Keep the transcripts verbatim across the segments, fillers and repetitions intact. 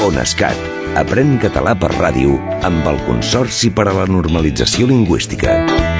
ONESCAT. Aprèn català per ràdio amb el Consorci per a la Normalització Lingüística.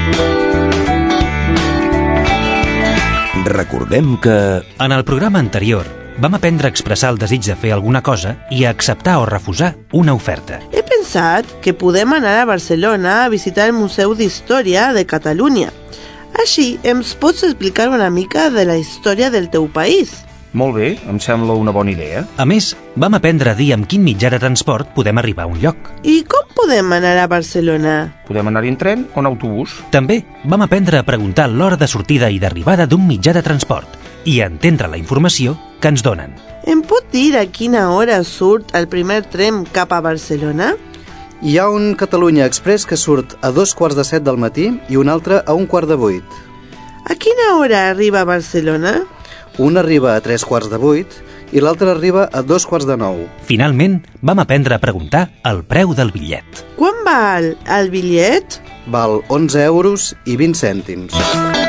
Recordem que... En el programa anterior vam aprendre a expressar el desig de fer alguna cosa i a acceptar o refusar una oferta. He pensat que podem anar a Barcelona a visitar el Museu d'Història de Catalunya. Així ens pots explicar una mica de la història del teu país. Molt bé, em sembla una bona idea. A més, vam aprendre a dir amb quin mitjà de transport podem arribar a un lloc. I com podem anar a Barcelona? Podem anar-hi en tren o en autobús. També vam aprendre a preguntar l'hora de sortida i d'arribada d'un mitjà de transport i a entendre la informació que ens donen. Em pot dir a quina hora surt el primer tren cap a Barcelona? Hi ha un Catalunya Express que surt a dos quarts de set del matí i un altre a un quart de vuit. A quina hora arriba a Barcelona? Un arriba a tres quarts de vuit i l'altre arriba a dos quarts de nou. Finalment, vam aprendre a preguntar el preu del bitllet. Quan val el bitllet? Val onze euros i vint cèntims.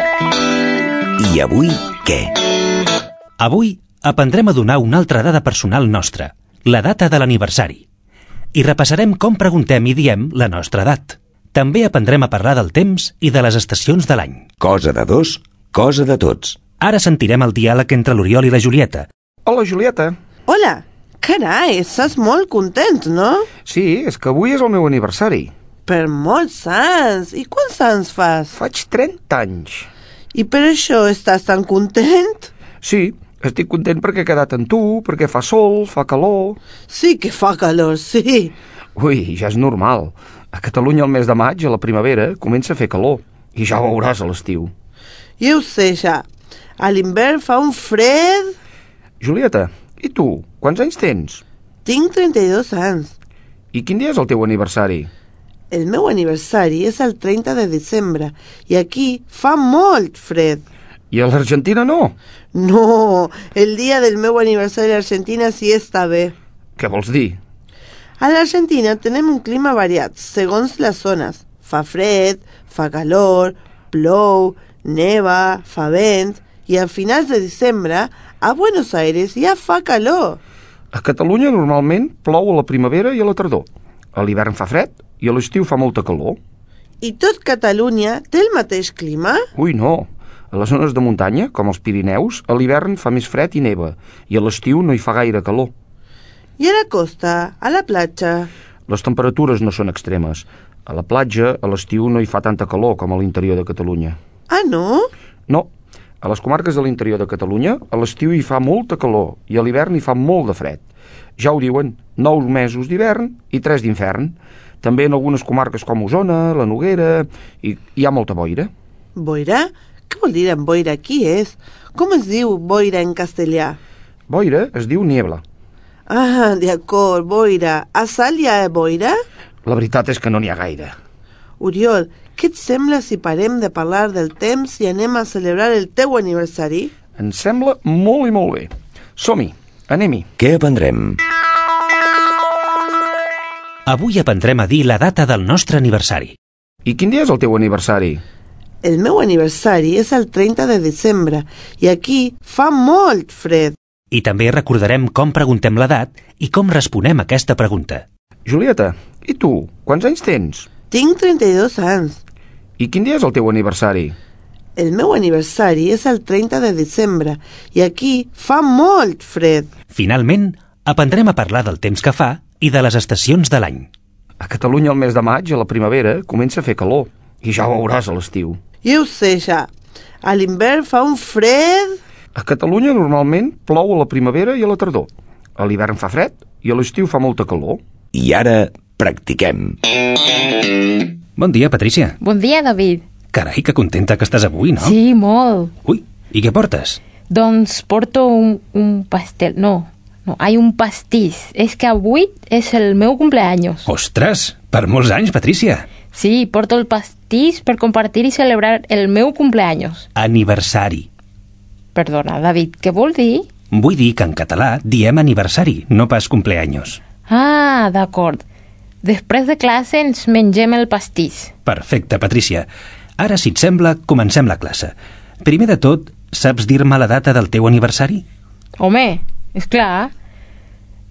I avui què? Avui aprendrem a donar una altra dada personal nostra, la data de l'aniversari. I repassarem com preguntem i diem la nostra edat. També aprendrem a parlar del temps i de les estacions de l'any. Cosa de dos, cosa de tots. Ara sentirem el diàleg entre l'Oriol i la Julieta. Hola, Julieta. Hola, carai, estàs molt content, no? Sí, és que avui és el meu aniversari. Per molts anys. I quants anys fas? Faig trenta anys. I per això estàs tan content? Sí, estic content perquè he quedat amb tu, perquè fa sol, fa calor... Sí que fa calor, sí. Ui, ja és normal. A Catalunya el mes de maig, a la primavera, comença a fer calor. I ja ho veuràs a l'estiu. Jo ho sé ja. A l'hivern fa un fred... Julieta, i tu? Quants anys tens? Tinc trenta-dos anys. I quin dia és el teu aniversari? El meu aniversari és el trenta de desembre i aquí fa molt fred. I a l'Argentina no? No, el dia del meu aniversari a l'Argentina sí està bé. Què vols dir? A l'Argentina tenem un clima variat, segons les zones. Fa fred, fa calor, plou, neva, fa vent... I a finals de desembre, a Buenos Aires ja fa calor. A Catalunya normalment plou a la primavera i a la tardor. A l'hivern fa fred i a l'estiu fa molta calor. I tot Catalunya té el mateix clima? Ui, no. A les zones de muntanya, com els Pirineus, a l'hivern fa més fred i neva, i a l'estiu no hi fa gaire calor. I a la costa, a la platja? Les temperatures no són extremes. A la platja, a l'estiu no hi fa tanta calor com a l'interior de Catalunya. Ah, no? No. A les comarques de l'interior de Catalunya, a l'estiu hi fa molta calor i a l'hivern hi fa molt de fred. Ja ho diuen, nou mesos d'hivern i tres d'infern. També en algunes comarques com Osona, la Noguera, i hi ha molta boira. Boira? Què vol dir en boira? Qui és? Com es diu boira en castellà? Boira es diu niebla. Ah, d'acord, boira. A Salt hi ha boira? La veritat és que no n'hi ha gaire. Oriol, què et sembla si parem de parlar del temps i anem a celebrar el teu aniversari? Em sembla molt i molt bé. Som-hi, anem-hi. Què aprendrem? Avui aprendrem a dir la data del nostre aniversari. I quin dia és el teu aniversari? El meu aniversari és el trenta de desembre i aquí fa molt fred. I també recordarem com preguntem l'edat i com responem a aquesta pregunta. Julieta, i tu? Quants anys tens? Tinc trenta-dos anys. I quin dia és el teu aniversari? El meu aniversari és el trenta de desembre i aquí fa molt fred. Finalment, aprendrem a parlar del temps que fa i de les estacions de l'any. A Catalunya el mes de maig, a la primavera, comença a fer calor. I ja ho veuràs a l'estiu. Jo ho sé ja. A l'hivern fa un fred... A Catalunya normalment plou a la primavera i a la tardor. A l'hivern fa fred i a l'estiu fa molta calor. I ara practiquem. Bon dia, Patrícia. Bon dia, David. Carai, que contenta que estàs avui, no? Sí, molt. Ui, i què portes? Doncs porto un, un pastel. No, no, hay un pastís. És que avui és el meu cumpleaños. Ostres, per molts anys, Patrícia. Sí, porto el pastís per compartir i celebrar el meu cumpleaños. Aniversari. Perdona, David, què vol dir? Vull dir que en català diem aniversari, no pas cumpleaños. Ah, d'acord. Després de classe ens mengem el pastís. Perfecte, Patrícia. Ara, si et sembla, comencem la classe. Primer de tot, saps dir-me la data del teu aniversari? Home, és clar.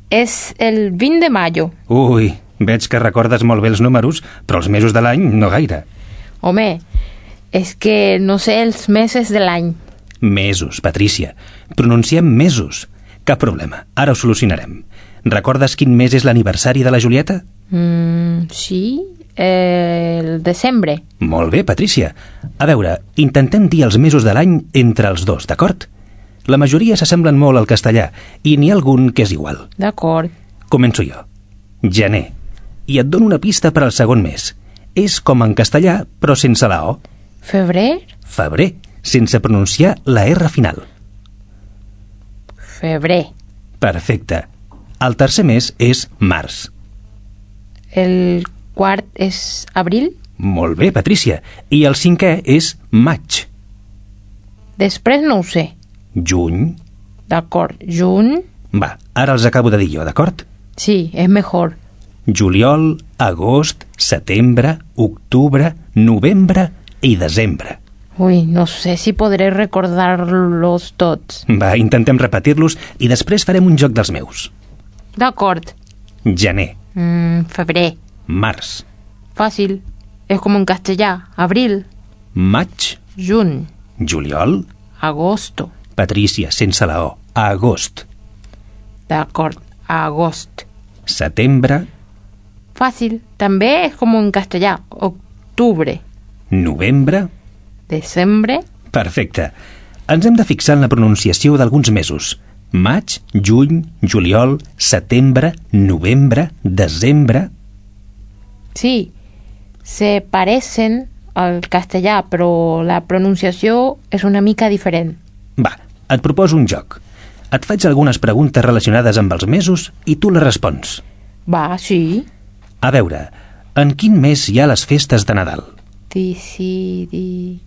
és el vint de mayo. Ui, veig que recordes molt bé els números, però els mesos de l'any no gaire. Home, és que no sé els mesos de l'any. Mesos, Patrícia. Pronunciem mesos. Cap problema, ara ho solucionarem. Recordes quin mes és l'aniversari de la Julieta? Mm, sí, el desembre. Molt bé, Patrícia. A veure, intentem dir els mesos de l'any entre els dos, d'acord? La majoria s'assemblen molt al castellà i n'hi ha algun que és igual. D'acord. Començo jo. Gener. I et dono una pista per al segon mes. És com en castellà, però sense la O. Febrer? Febrer, sense pronunciar la R final. Febrer. Perfecte. El tercer mes és març. El quart és abril? Molt bé, Patrícia. I el cinquè és maig. Després no ho sé. Juny. D'acord. Juny? Va, ara els acabo de dir jo, d'acord? Sí, és millor. Juliol, agost, setembre, octubre, novembre i desembre. Ui, no sé si podré recordar-los tots. Va, intentem repetir-los i després farem un joc dels meus. D'acord. Gener. Mm, febrer. Març. Fàcil. És com en castellà. Abril. Maig. Juny. Juliol. Agosto. Patrícia, sense la O. Agost. D'acord. Agost. Setembre. Fàcil. També és com en castellà. Octubre. Novembre. Desembre. Perfecte. Ens hem de fixar en la pronunciació d'alguns mesos. Maig, juny, juliol, setembre, novembre, desembre... Sí, se parecen al castellà, però la pronunciació és una mica diferent. Va, et proposo un joc. Et faig algunes preguntes relacionades amb els mesos i tu les respons. Va, sí. A veure, en quin mes hi ha les festes de Nadal? Decidi...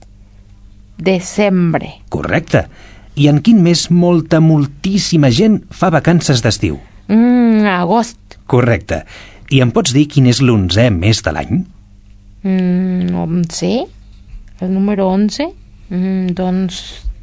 Desembre. Correcte. I en quin mes molta, moltíssima gent fa vacances d'estiu? Mm, agost. Correcte. I em pots dir quin és l'onzè mes de l'any? Mm, onze? El número onze? Mm, doncs...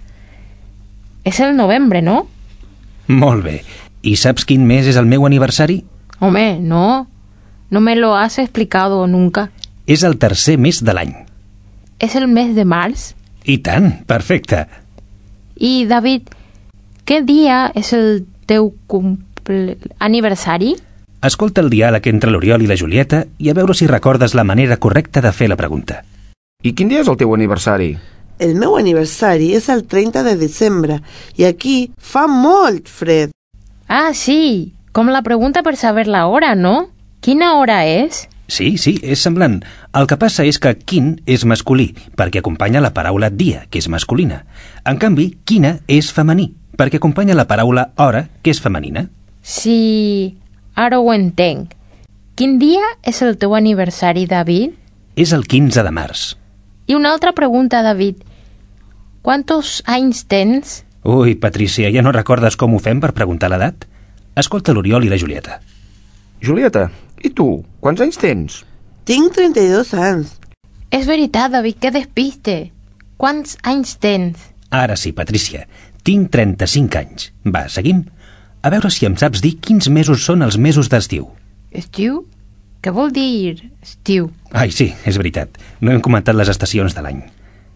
És el novembre, no? Molt bé. I saps quin mes és el meu aniversari? Home, no. No me lo has explicado nunca. És el tercer mes de l'any. És el mes de març? I tant, perfecte. I, David, què dia és el teu cumple... aniversari? Escolta el diàleg entre l'Oriol i la Julieta i a veure si recordes la manera correcta de fer la pregunta. I quin dia és el teu aniversari? El meu aniversari és el trenta de desembre i aquí fa molt fred. Ah, sí, com la pregunta per saber la hora, no? Quina hora és? Sí, sí, és semblant. El que passa és que quin és masculí, perquè acompanya la paraula dia, que és masculina. En canvi, quina és femení, perquè acompanya la paraula hora, que és femenina. Sí, ara ho entenc. Quin dia és el teu aniversari, David? És el quinze de març. I una altra pregunta, David. Quantos anys tens? Ui, Patrícia, ja no recordes com ho fem per preguntar l'edat? Escolta l'Oriol i la Julieta. Julieta, i tu? Quants anys tens? Tinc trenta-dos anys. És veritat, David, que despiste. Quants anys tens? Ara sí, Patrícia. Tinc trenta-cinc anys. Va, seguim? A veure si em saps dir quins mesos són els mesos d'estiu. Estiu? Què vol dir estiu? Ai, sí, és veritat. No hem comentat les estacions de l'any.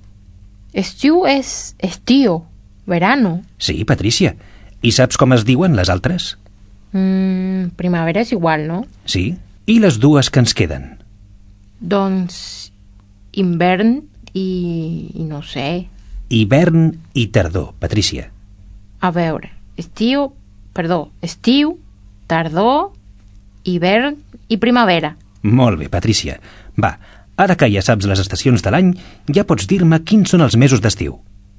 Estiu és estío, verano. Sí, Patrícia. I saps com es diuen les altres? Mm, primavera és igual, no? Sí. I les dues que ens queden? Doncs hivern i... i no sé. Hivern i tardor, Patrícia. A veure, estiu... Perdó, estiu, tardor, hivern i primavera. Molt bé, Patrícia. Va, ara que ja saps les estacions de l'any, ja pots dir-me quins són els mesos d'estiu.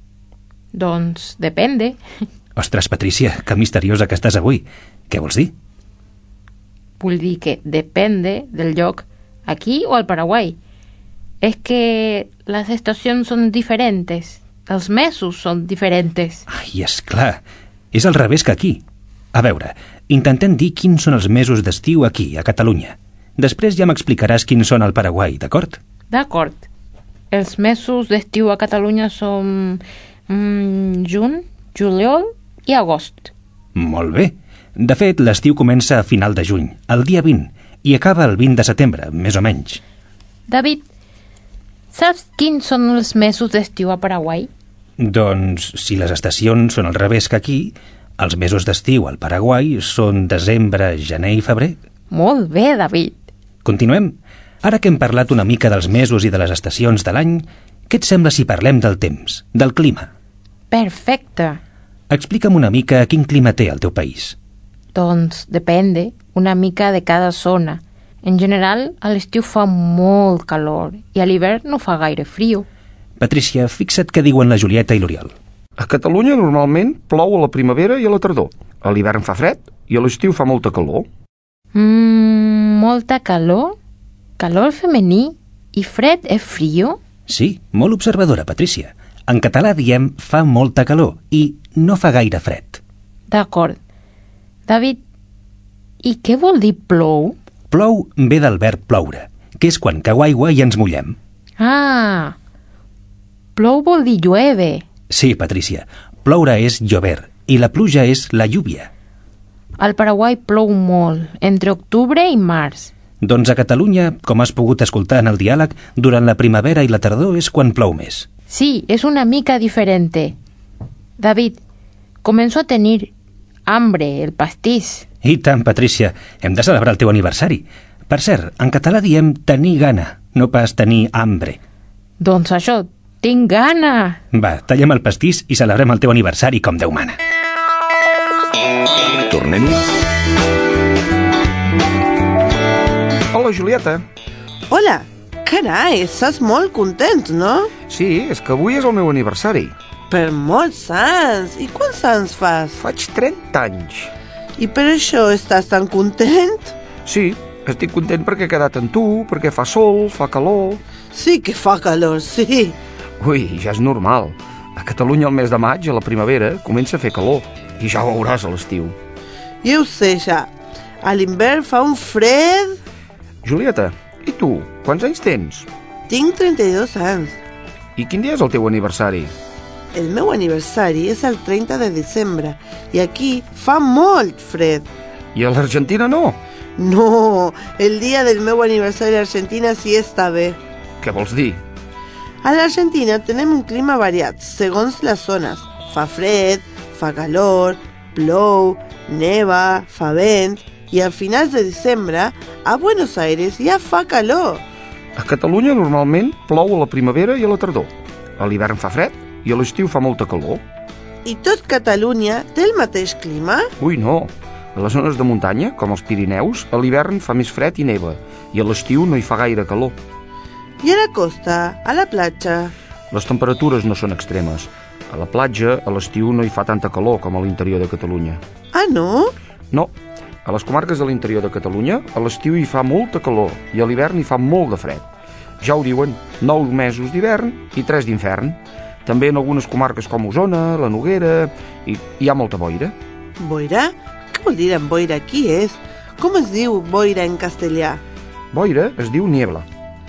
Doncs depende. Ostres, Patrícia, que misteriosa que estàs avui. Què vols dir? Vull dir que depende del lloc, aquí o al Paraguai. És que les estacions són diferents, els mesos són diferents. Ai, és clar, és al revés que aquí. A veure, intentem dir quins són els mesos d'estiu aquí, a Catalunya. Després ja m'explicaràs quins són al Paraguai, d'acord? D'acord. Els mesos d'estiu a Catalunya són mm, juny, juliol i agost. Molt bé. De fet, l'estiu comença a final de juny, el dia vint, i acaba el vint de setembre, més o menys. David, saps quins són els mesos d'estiu a Paraguai? Doncs, si les estacions són al revés que aquí, els mesos d'estiu al Paraguai són desembre, gener i febrer. Molt bé, David. Continuem? Ara que hem parlat una mica dels mesos i de les estacions de l'any, què et sembla si parlem del temps, del clima? Perfecte. Explica'm una mica quin clima té el teu país. Doncs depende una mica de cada zona. En general, a l'estiu fa molt calor i a l'hivern no fa gaire frio. Patrícia, fixa't què diuen la Julieta i l'Oriol. A Catalunya normalment plou a la primavera i a la tardor. A l'hivern fa fred i a l'estiu fa molta calor. Mmm, molta calor? Calor femení i fred és frio? Sí, molt observadora, Patrícia. En català diem fa molta calor i no fa gaire fred. D'acord. David, i què vol dir plou? Plou ve del verb ploure, que és quan cau aigua i ens mullem. Ah, plou vol dir llueve. Sí, Patrícia, ploure és llover i la pluja és la lluvia. Al Paraguai plou molt, entre octubre i març. Doncs a Catalunya, com has pogut escoltar en el diàleg, durant la primavera i la tardor és quan plou més. Sí, es una mica diferente. David, comenzó a tener hambre el pastís. I tant, Patrícia, hem de celebrar el teu aniversari. Per cert, en català diem tenir gana, no pas tenir hambre. Doncs això, tinc gana. Va, tallem el pastís i celebrem el teu aniversari com Déu mana. Tornem-hi. Hola, Julieta. Hola, carai, estàs molt content, no? Sí, és que avui és el meu aniversari. Per molts anys. I quants anys fas? Faig trenta anys. I per això estàs tan content? Sí, estic content perquè he quedat amb tu, perquè fa sol, fa calor... Sí que fa calor, sí. Ui, ja és normal. A Catalunya el mes de maig, a la primavera, comença a fer calor. I ja ho veuràs a l'estiu. Jo ho sé ja. A l'hivern fa un fred... Julieta, i tu? Quants anys tens? Tinc trenta-dos anys. I quin dia és el teu aniversari? El meu aniversari és el trenta de desembre i aquí fa molt fred. I a l'Argentina no? No, el dia del meu aniversari a l'Argentina sí està bé. Què vols dir? A l'Argentina tenim un clima variat, segons les zones. Fa fred, fa calor, plou, neva, fa vent, i al final de desembre, a Buenos Aires ja fa calor. A Catalunya normalment plou a la primavera i a la tardor. A l'hivern fa fred i a l'estiu fa molta calor. I tot Catalunya té el mateix clima? Ui, no. A les zones de muntanya, com els Pirineus, a l'hivern fa més fred i neva, i a l'estiu no hi fa gaire calor. I a la costa, a la platja? Les temperatures no són extremes. A la platja, a l'estiu no hi fa tanta calor com a l'interior de Catalunya. Ah, no? No. A les comarques de l'interior de Catalunya, a l'estiu hi fa molta calor i a l'hivern hi fa molt de fred. Ja ho diuen, nou mesos d'hivern i tres d'infern. També en algunes comarques com Osona, la Noguera, i hi ha molta boira. Boira? Què vol dir en boira? Qui és? Com es diu boira en castellà? Boira es diu niebla.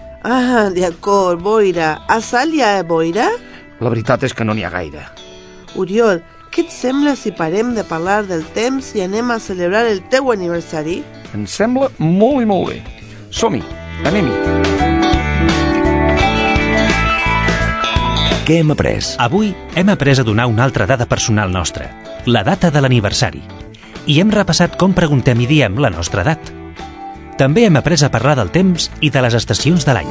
Ah, d'acord, boira. A Salt hi ha boira? La veritat és que no n'hi ha gaire. Oriol, què et sembla si parem de parlar del temps i anem a celebrar el teu aniversari? Em sembla molt i molt bé. Som-hi, anem-hi. Què hem après? Avui hem après a donar una altra dada personal nostra, la data de l'aniversari. I hem repassat com preguntem i diem la nostra edat. També hem après a parlar del temps i de les estacions de l'any.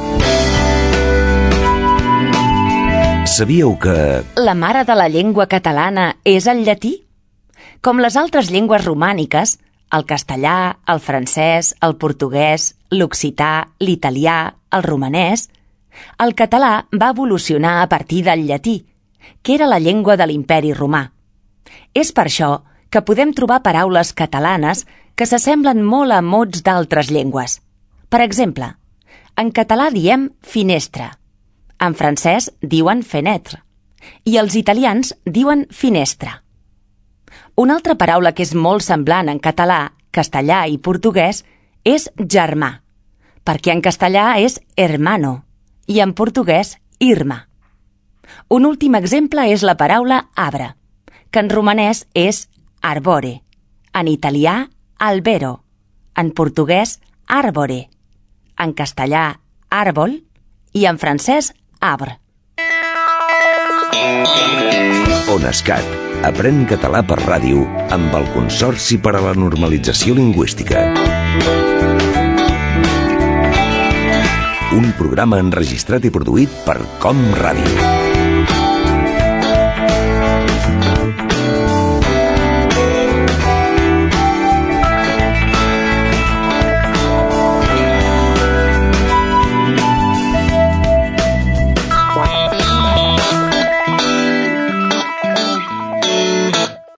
Sabíeu que... La mare de la llengua catalana és el llatí? Com les altres llengües romàniques, el castellà, el francès, el portuguès, l'occità, l'italià, el romanès, el català va evolucionar a partir del llatí, que era la llengua de l'imperi romà. És per això que podem trobar paraules catalanes que s'assemblen molt a mots d'altres llengües. Per exemple, en català diem finestra, en francès diuen fenêtre i els italians diuen finestra. Una altra paraula que és molt semblant en català, castellà i portuguès és germà, perquè en castellà és hermano i en portuguès irma. Un últim exemple és la paraula arbre, que en romanès és arbore, en italià albero, en portuguès arbore, en castellà àrbol i en francès arbre. ONESCAT. Aprèn català per ràdio amb el Consorci per a la Normalització Lingüística. Un programa enregistrat i produït per Com Ràdio.